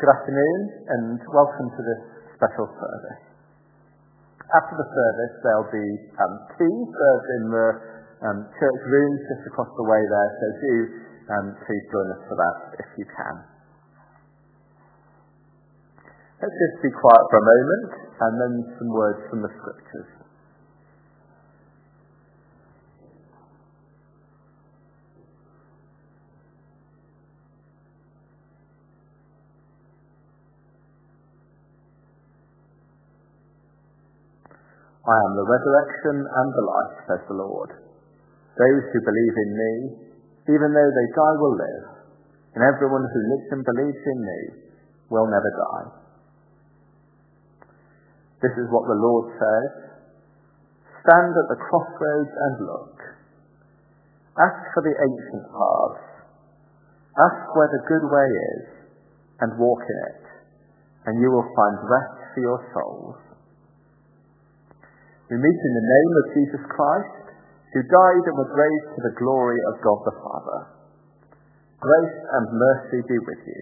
Good afternoon and welcome to this special service. After the service there'll be tea served in the church rooms just across the way there, so do please join us for that if you can. Let's just be quiet for a moment and then some words from the scriptures. I am the resurrection and the life, says the Lord. Those who believe in me, even though they die, will live, and everyone who lives and believes in me will never die. This is what the Lord says. Stand at the crossroads and look. Ask for the ancient paths. Ask where the good way is, and walk in it, and you will find rest for your souls. We meet in the name of Jesus Christ, who died and was raised to the glory of God the Father. Grace and mercy be with you.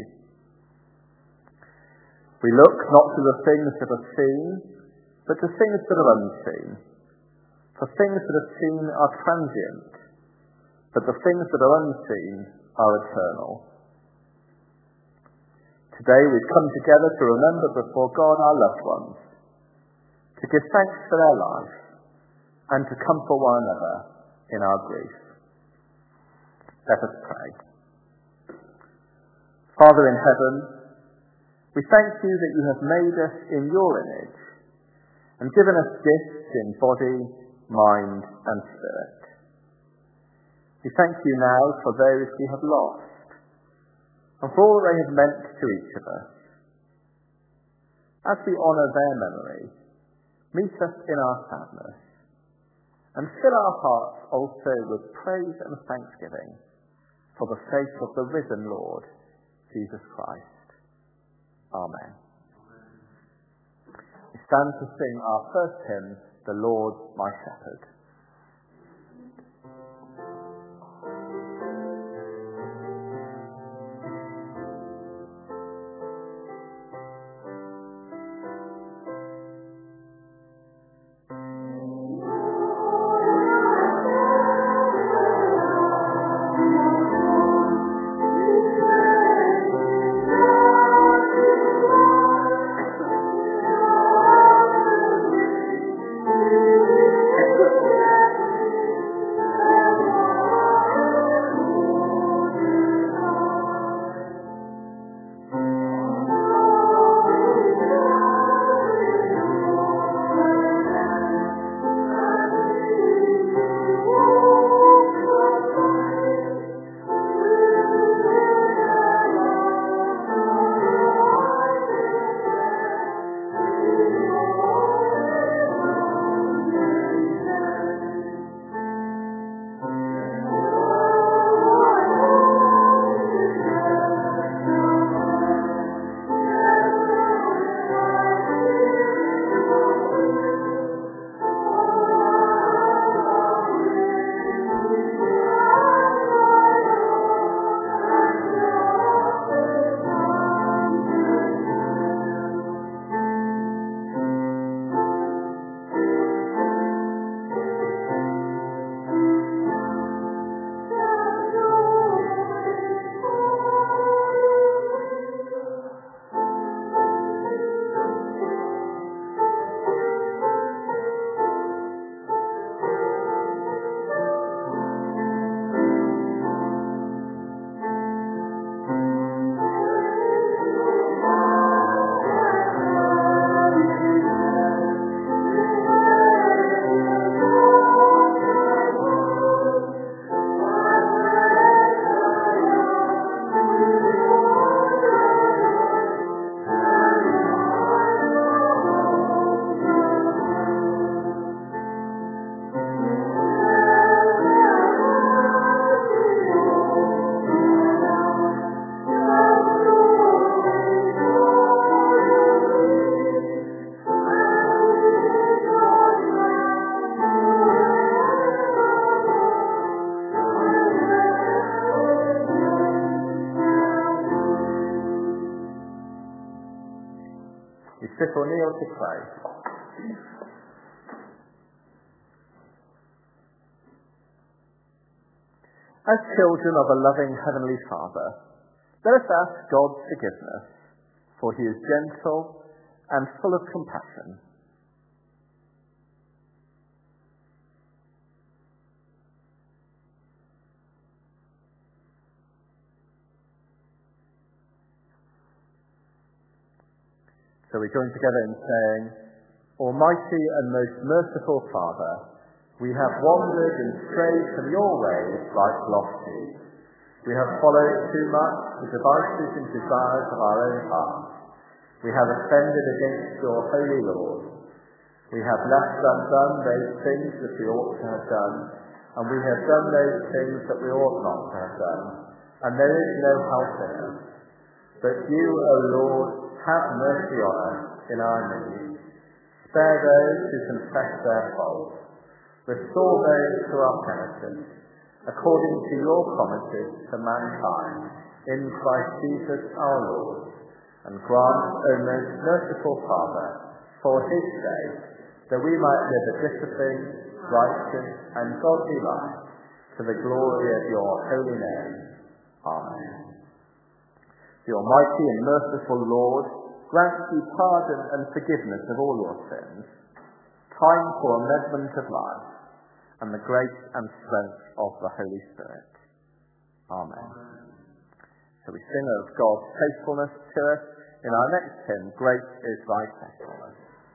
We look not to the things that are seen, but to things that are unseen. For things that are seen are transient, but the things that are unseen are eternal. Today we've come together to remember before God our loved ones, to give thanks for their life, and to comfort one another in our grief. Let us pray. Father in heaven, we thank you that you have made us in your image, and given us gifts in body, mind, and spirit. We thank you now for those we have lost, and for all they have meant to each of us. As we honour their memory, meet us in our sadness, and fill our hearts also with praise and thanksgiving for the sake of the risen Lord, Jesus Christ. Amen. We stand to sing our first hymn, The Lord My Shepherd. kneel to pray. As children of a loving Heavenly Father, let us ask God's forgiveness, for he is gentle and full of compassion. So we join together in saying, Almighty and most merciful Father, we have wandered and strayed from your ways like lost sheep. We have followed too much the devices and desires of our own hearts. We have offended against your holy Lord. We have left undone those things that we ought to have done, and we have done those things that we ought not to have done, and there is no help in us. But you, O Lord, have mercy on us in our need. Spare those who confess their faults. Restore those who are penitent, according to your promises to mankind, in Christ Jesus our Lord. And grant, O most merciful Father, for his sake, that we might live a disciplined, righteous, and godly life, to the glory of your holy name. Amen. The Almighty and merciful Lord grant you pardon and forgiveness of all your sins, time for amendment of life, and the grace and strength of the Holy Spirit. Amen. So we sing of God's faithfulness to us in our next hymn, Great is Thy Faithfulness.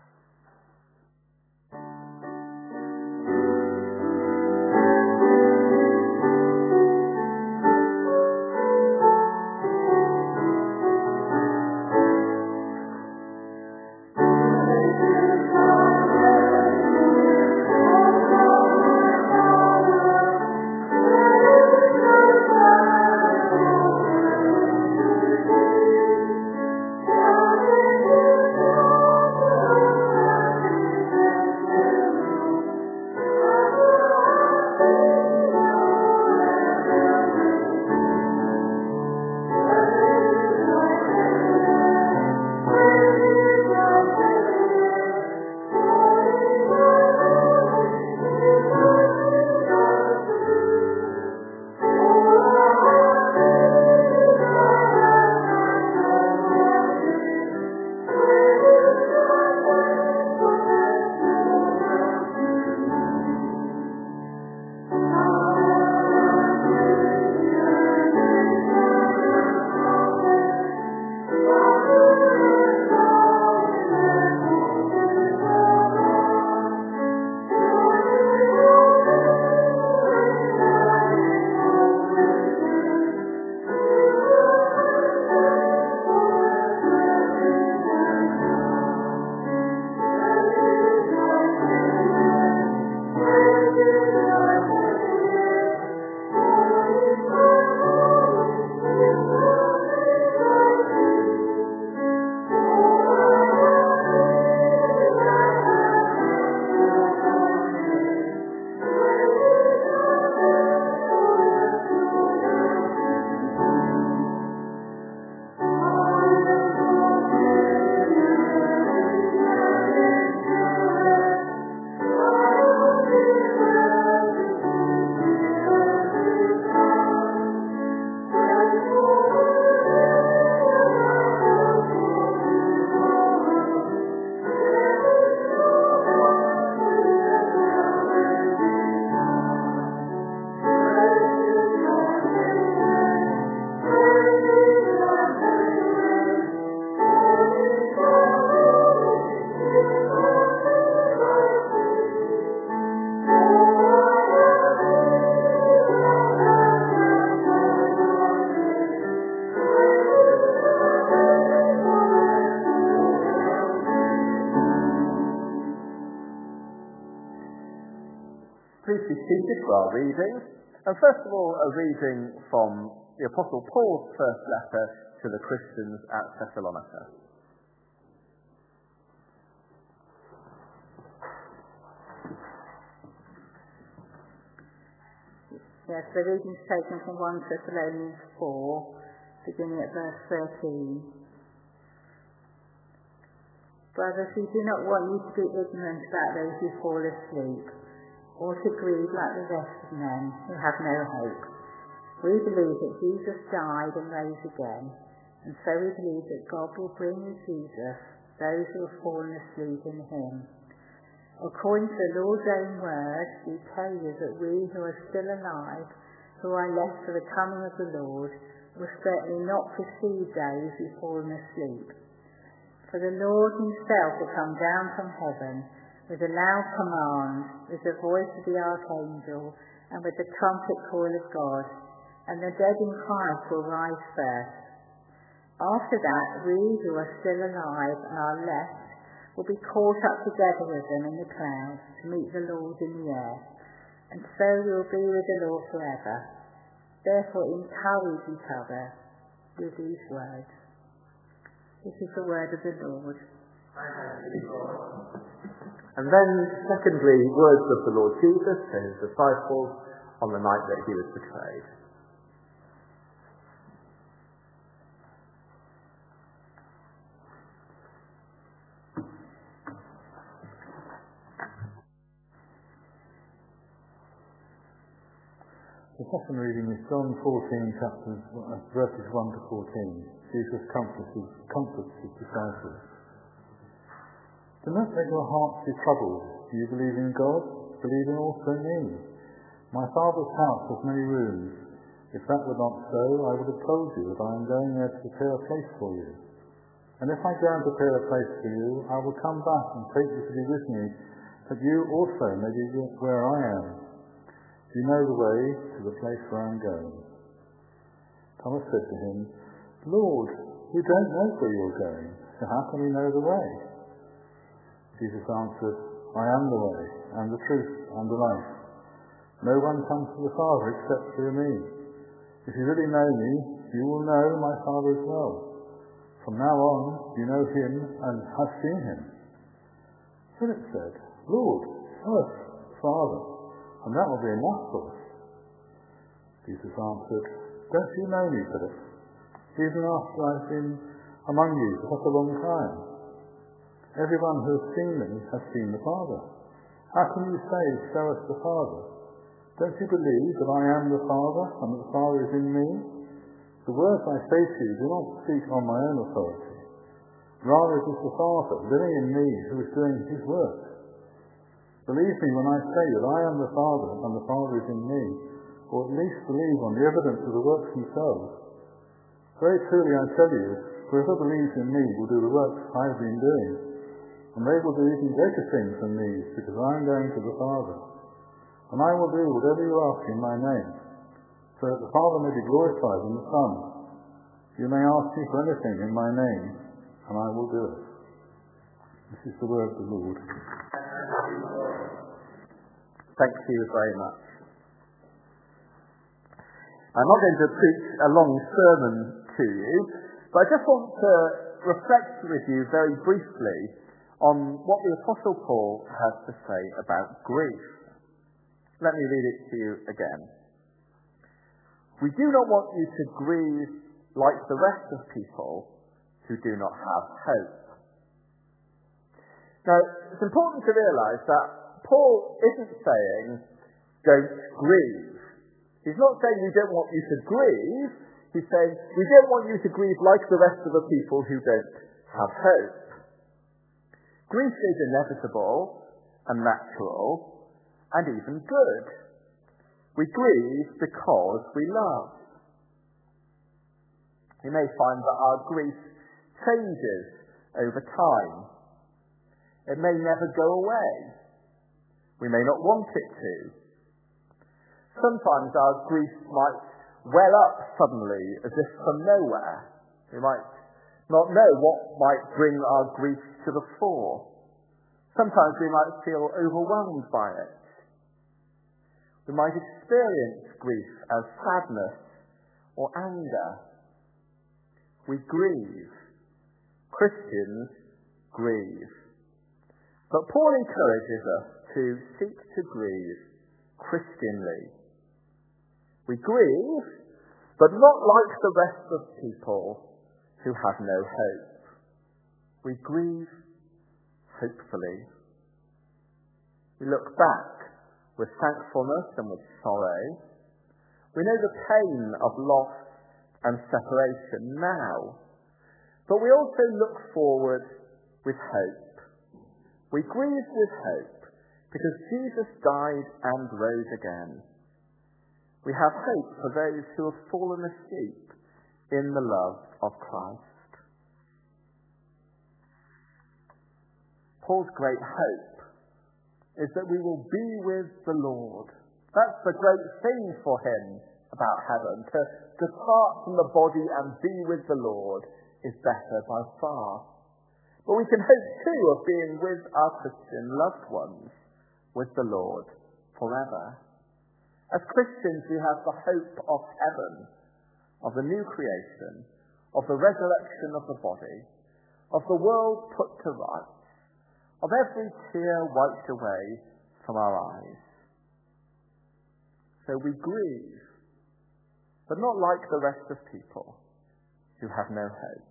Please be seated for our reading. And first of all, a reading from the Apostle Paul's first letter to the Christians at Thessalonica. Yes, the reading is taken from 1 Thessalonians 4, beginning at verse 13. Brothers, we do not want you to be ignorant about those who fall asleep, or to grieve like the rest of men who have no hope. We believe that Jesus died and rose again, and so we believe that God will bring with Jesus those who have fallen asleep in him. According to the Lord's own word, we tell you that we who are still alive, who are left for the coming of the Lord, will certainly not precede those who have fallen asleep. For the Lord himself will come down from heaven with a loud command, with the voice of the archangel, and with the trumpet call of God, and the dead in Christ will rise first. After that, we who are still alive and are left will be caught up together with them in the clouds to meet the Lord in the air, and so we will be with the Lord forever. Therefore encourage each other with these words. This is the word of the Lord. And then, secondly, words of the Lord Jesus to his disciples on the night that he was betrayed. The second reading is John 14, verses 1 to 14. Jesus comforts his disciples. Do not let your hearts be troubled. Do you believe in God? Believe in also me. My Father's house has many rooms. If that were not so, I would have told you that I am going there to prepare a place for you. And if I go and prepare a place for you, I will come back and take you to be with me, that you also may be where I am. You know the way to the place where I am going. Thomas said to him, Lord, we don't know where you're going, so how can we know the way? Jesus answered, I am the way, and the truth, and the life. No one comes to the Father except through me. If you really know me, you will know my Father as well. From now on, you know him and have seen him. Philip said, Lord, show us the Father, and that will be enough for us. Jesus answered, Don't you know me, Philip? Even after I've been among you for such a long time. Everyone who has seen me has seen the Father. How can you say, show us the Father? Don't you believe that I am the Father, and that the Father is in me? The words I say to you do not speak on my own authority. Rather it is the Father living in me who is doing his work. Believe me when I say that I am the Father, and the Father is in me, or at least believe on the evidence of the works themselves. Very truly I tell you, whoever believes in me will do the works I have been doing, and they will do even greater things than these, because I am going to the Father. And I will do whatever you ask in my name, so that the Father may be glorified in the Son. You may ask me for anything in my name, and I will do it. This is the word of the Lord. Thank you very much. I'm not going to preach a long sermon to you, but I just want to reflect with you very briefly on what the Apostle Paul has to say about grief. Let me read it to you again. We do not want you to grieve like the rest of people who do not have hope. Now, it's important to realise that Paul isn't saying, don't grieve. He's not saying we don't want you to grieve. He's saying, we don't want you to grieve like the rest of the people who don't have hope. Grief is inevitable and natural and even good. We grieve because we love. You may find that our grief changes over time. It may never go away. We may not want it to. Sometimes our grief might well up suddenly as if from nowhere. We might not know what might bring our grief to the fore. Sometimes we might feel overwhelmed by it. We might experience grief as sadness or anger. We grieve. Christians grieve. But Paul encourages us to seek to grieve Christianly. We grieve, but not like the rest of people who have no hope. We grieve hopefully. We look back with thankfulness and with sorrow. We know the pain of loss and separation now, but we also look forward with hope. We grieve with hope because Jesus died and rose again. We have hope for those who have fallen asleep in the love of Christ. Paul's great hope is that we will be with the Lord. That's the great thing for him about heaven. To depart from the body and be with the Lord is better by far. But we can hope too of being with our Christian loved ones, with the Lord forever. As Christians, we have the hope of heaven, of the new creation, of the resurrection of the body, of the world put to rights, of every tear wiped away from our eyes. So we grieve, but not like the rest of people who have no hope.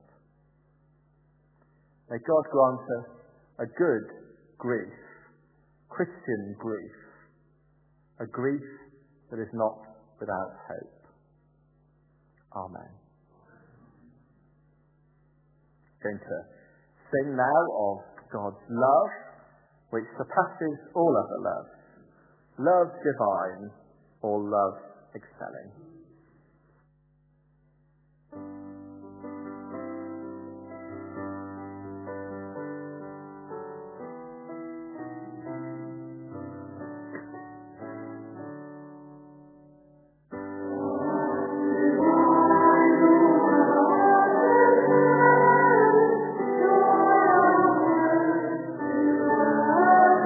May God grant us a good grief, Christian grief, a grief that is not without hope. Amen. Going to sing now of God's love, which surpasses all other loves, love divine, or love excelling.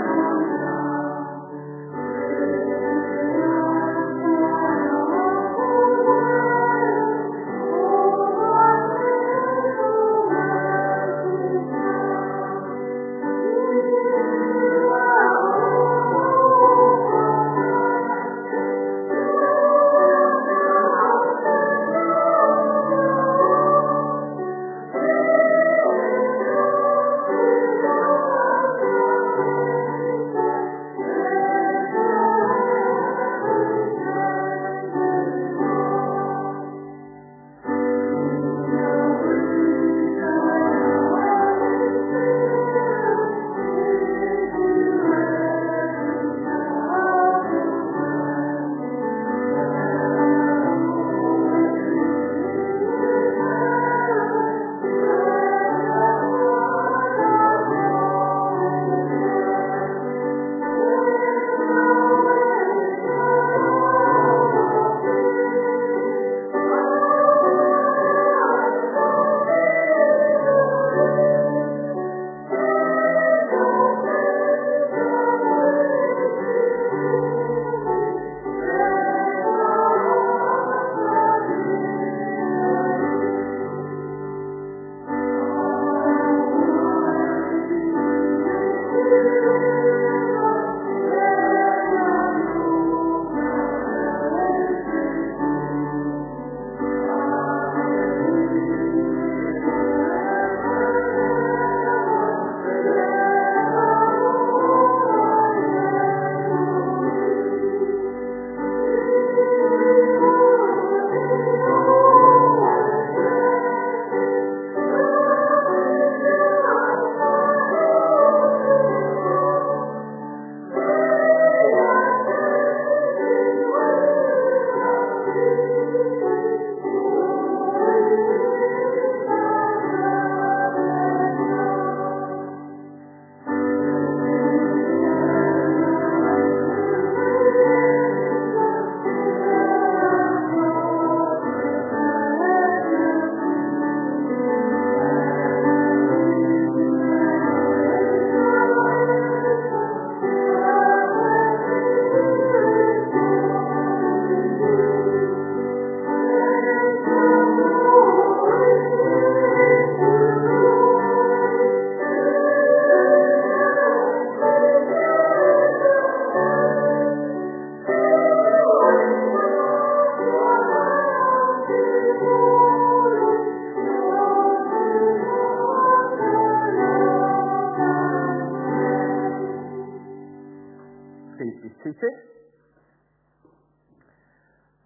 Oh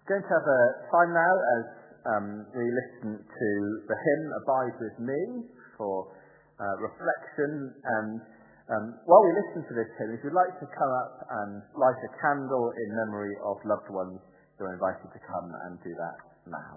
Going to have a time now as we listen to the hymn Abide With Me for reflection, and while we listen to this hymn, if you'd like to come up and light a candle in memory of loved ones, you're invited to come and do that now.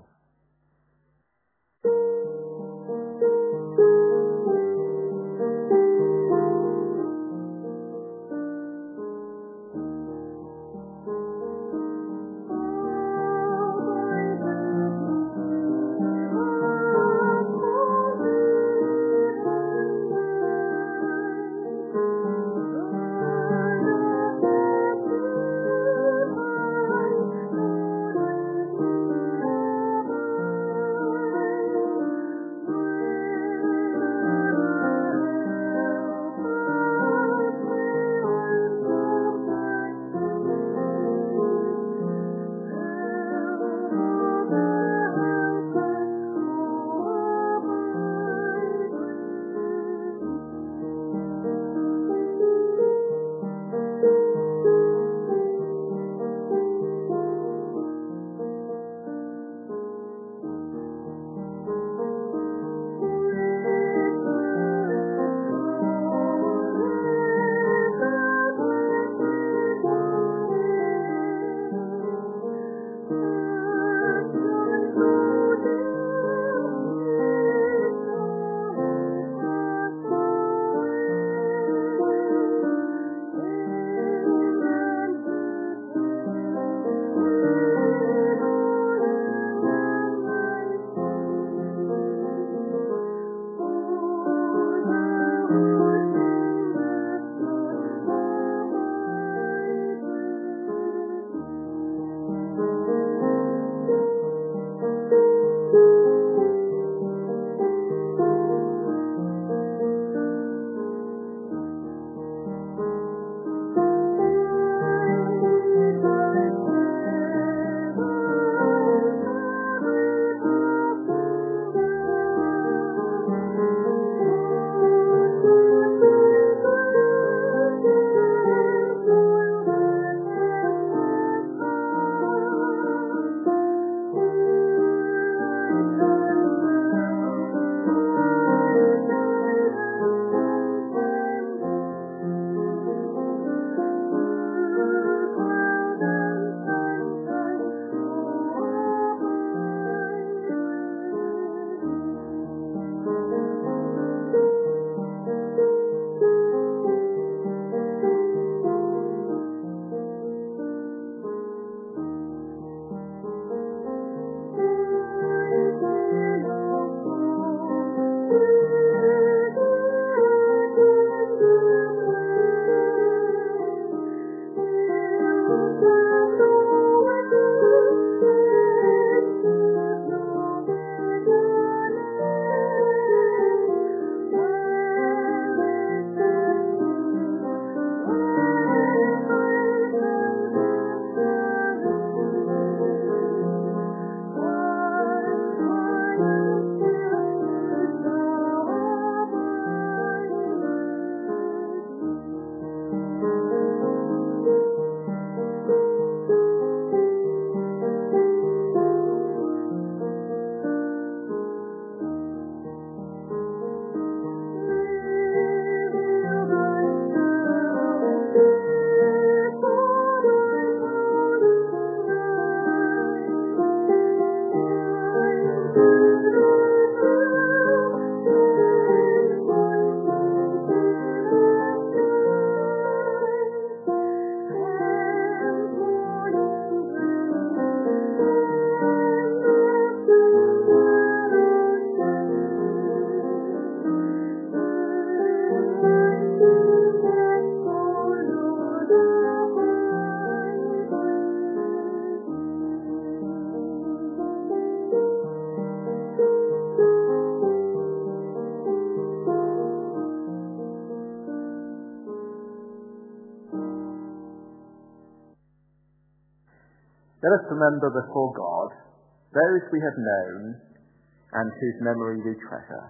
Let us remember before God those we have known and whose memory we treasure.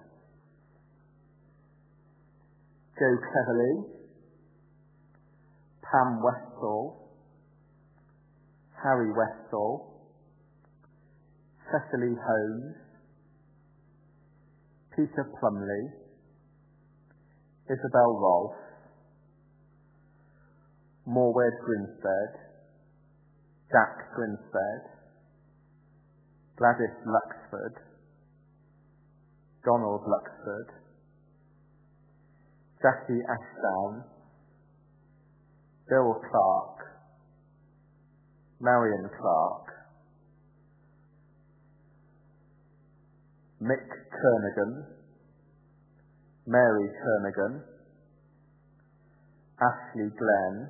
Joe Cleverly, Pam Westall, Harry Westall, Cecily Holmes, Peter Plumley, Isabel Rolfe, Morwed Grinstead, Jack Grinstead, Gladys Luxford, Donald Luxford, Jackie Ashdown, Bill Clark, Marion Clark, Mick Kernigan, Mary Kernigan, Ashley Glenn,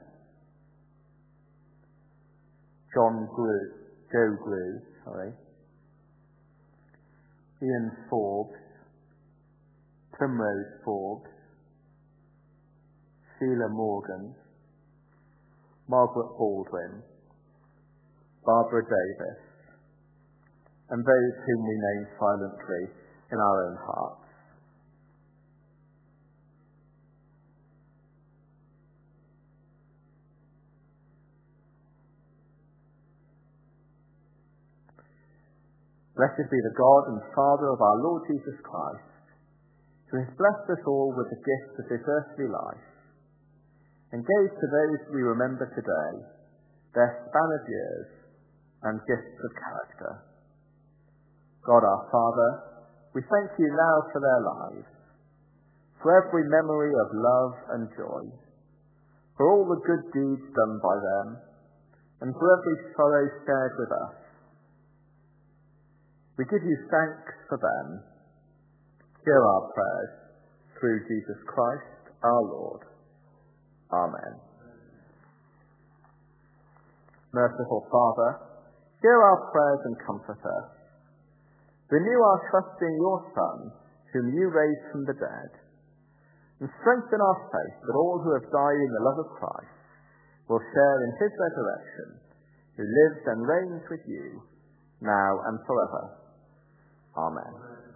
Joe Grew, Ian Forbes, Primrose Forbes, Sheila Morgan, Margaret Baldwin, Barbara Davis, and those whom we name silently in our own hearts. Blessed be the God and Father of our Lord Jesus Christ, who has blessed us all with the gift of this earthly life, and gave to those we remember today their span of years and gifts of character. God our Father, we thank you now for their lives, for every memory of love and joy, for all the good deeds done by them, and for every sorrow shared with us. We give you thanks for them. Hear our prayers through Jesus Christ our Lord. Amen. Merciful Father, hear our prayers and comfort us. Renew our trust in your Son, whom you raised from the dead, and strengthen our faith that all who have died in the love of Christ will share in his resurrection, who lives and reigns with you, now and forever. Amen.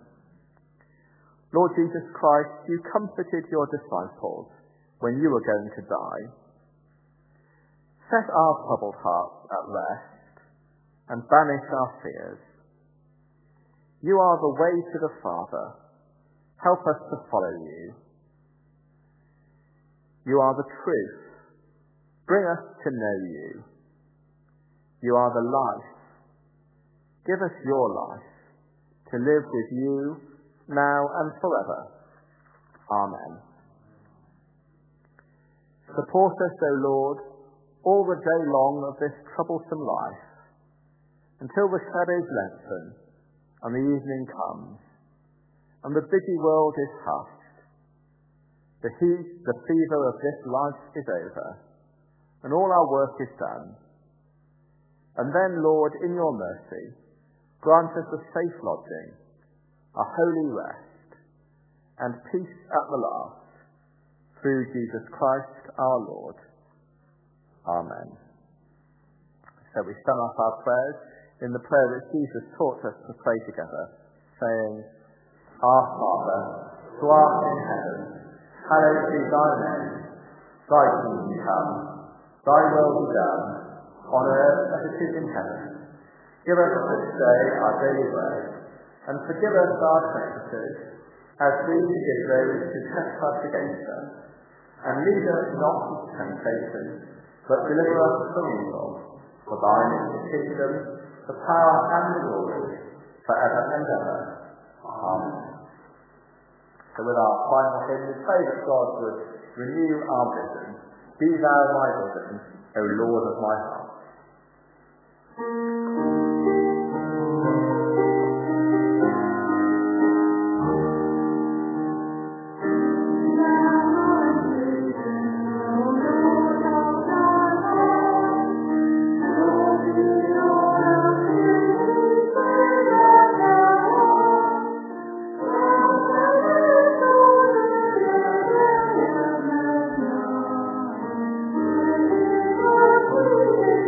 Lord Jesus Christ, you comforted your disciples when you were going to die. Set our troubled hearts at rest and banish our fears. You are the way to the Father. Help us to follow you. You are the truth. Bring us to know you. You are the life. Give us your life to live with you now and forever. Amen. Support us, O Lord, all the day long of this troublesome life, until the shadows lengthen and the evening comes, and the busy world is hushed. The heat, the fever of this life is over, and all our work is done. And then, Lord, in your mercy, grant us a safe lodging, a holy rest, and peace at the last, through Jesus Christ our Lord. Amen. So we sum up our prayers in the prayer that Jesus taught us to pray together, saying, Our Father, who art in heaven, hallowed be thy name. Thy kingdom come, thy will be done, on earth as it is in heaven. Give us this day our daily bread, and forgive us our trespasses, as we forgive those who trespass against us. And lead us not into temptation, but deliver us from evil. For thine is the kingdom, the power, and the glory, forever and ever. Amen. So with our final hymn, we pray that God would renew our vision. Be thou my vision, O Lord of my heart. Thank you.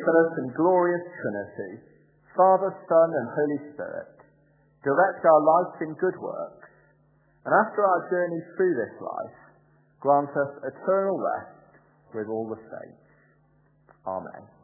infinite and glorious Trinity, Father, Son, and Holy Spirit, direct our life in good works, and after our journey through this life, grant us eternal rest with all the saints. Amen.